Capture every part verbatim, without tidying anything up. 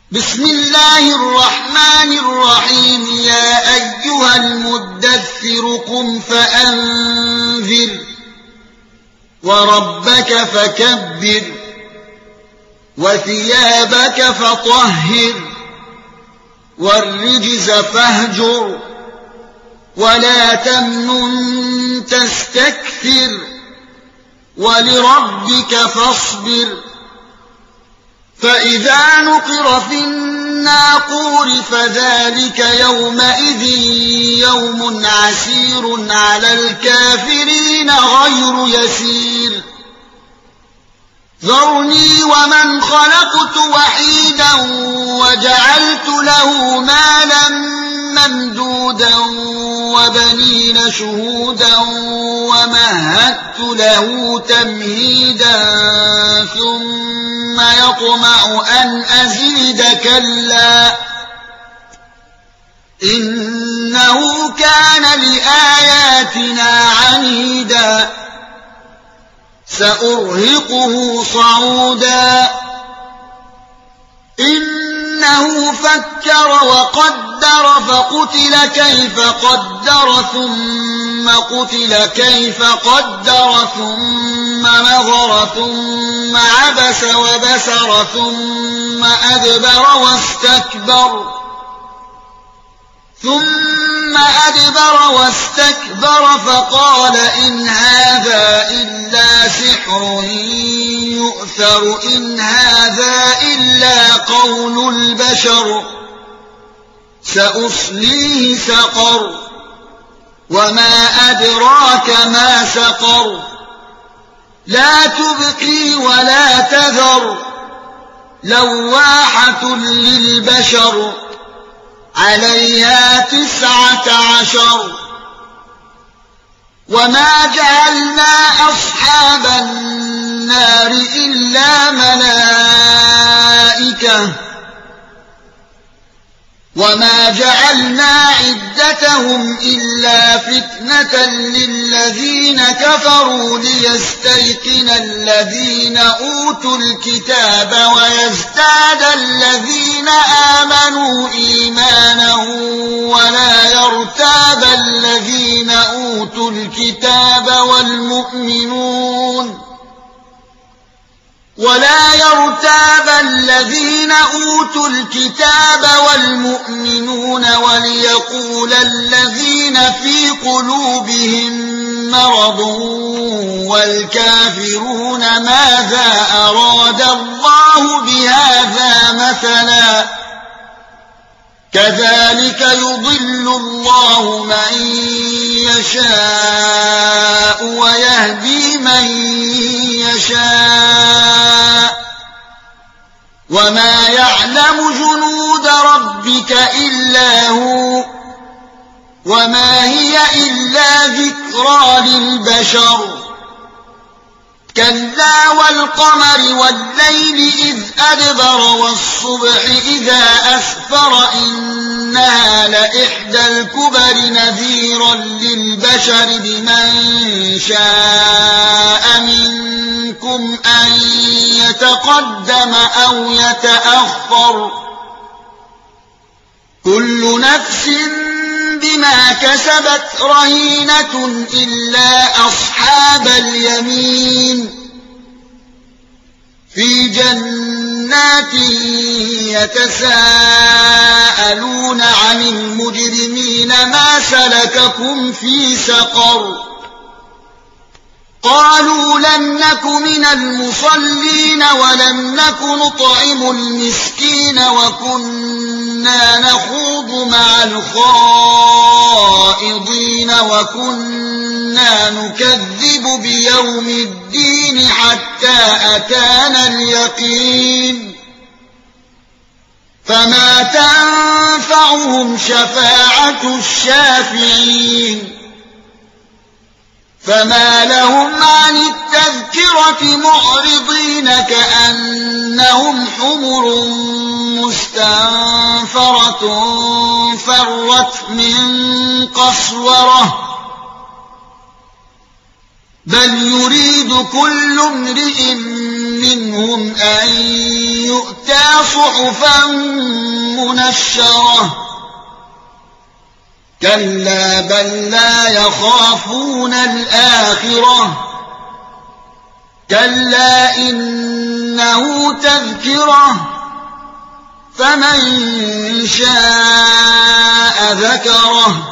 بسم الله الرحمن الرحيم يا أيها المدثر قم فأنذر وربك فكبر وثيابك فطهر والرجز فاهجر ولا تمنن تستكثر ولربك فاصبر فإذا نقر في الناقور فذلك يومئذ يوم عسير على الكافرين غير يسير ذرني ومن خلقت وحيدا وجعلت له مالا ممدودا وبنين شهودا ومهدت له تمهيدا ثم يطمع أن أزيد كلا إنه كان لآياتنا عنيدا سأرهقه صعودا إنه فكر وقدر فقتل كيف قدر ثم قتل كيف قدر ثم نظر ثم عبس وبسر ثم أدبر واستكبر ثم أدبر واستكبر فقال إن هذا إلا سحر يؤثر إن هذا إلا قول البشر سأصليه سقر وما أدراك ما سقر لا تبقي ولا تذر لواحة للبشر عليها تسعة عشر وما جعلنا أصحاب النار إلا ملائكة وما جعلنا عدتهم إلا فتنة للذين كفروا ليستيقن الذين أوتوا الكتاب ويزداد الذين آمنوا إيمانا ولا يرتاب الذين أوتوا الكتاب والمؤمنون ولا يرتاب الذين أوتوا الكتاب والمؤمنون وليقول الذين في قلوبهم مرض والكافرون ماذا أراد الله بهذا مثلا كذلك يضل الله من يشاء ويهدي من يشاء وما يعلم جنود ربك إلا هو وما هي إلا ذكرى للبشر كلا والقمر والليل إذ أدبر والصبح إذا أسفر إنها لإحدى الكبر نذيرا للبشر بمن شاء منكم أن يتقدم أو يتأخر كل نفس بما كسبت رهينة إلا أصحاب اليمين في جنات يتساءلون عن المجرمين ما سلككم في سقر قالوا لم نك من المصلين ولم نك نطعم المسكين وكنا نخوض مع الخائضين وكنا نكذب بيوم الدين حتى أتانا اليقين فما تنفعهم شفاعة الشافعين فما لهم عن التذكرة معرضين كأنهم حمر مستنفرة فرت من قسورة بل يريد كل امرئ منهم أن يؤتى صحفا منشرة كلا بل لا يخافون الآخرة كلا إنه تذكرة فمن شاء ذكره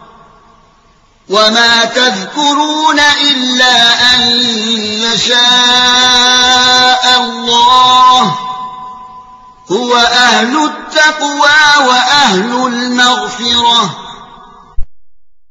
وما تذكرون إلا أن يشاء الله هو أهل التقوى وأهل المغفرة